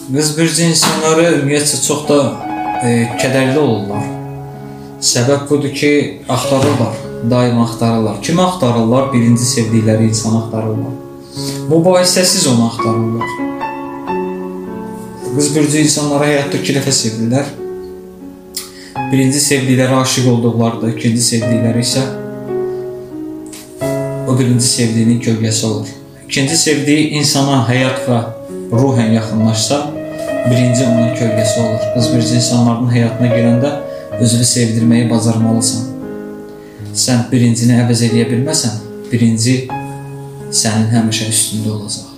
Qızbirci insanları ümumiyyətcə çox da kədərli olurlar. Səbəb budur ki, axtarırlar, daim axtarırlar. Kimi axtarırlar? Birinci sevdikləri insanı axtarırlar. Bu vasitəsiz onu axtarırlar. Qızbirci insanları həyatda 2 dəfə sevdilər. Birinci sevdikləri aşiq olduqlarında, ikinci sevdikləri isə o birinci sevdiyinin gölgəsi olur. İkinci sevdiyi insana həyat və ruhən yaxınlaşsa, birinci onun kölgəsi olur. Qızbirci insanların həyatına girəndə özünü sevdirməyi bacarmalısan. Sən birincini əvəz edə bilməsən, birinci sənin həmişə üstündə olacaq.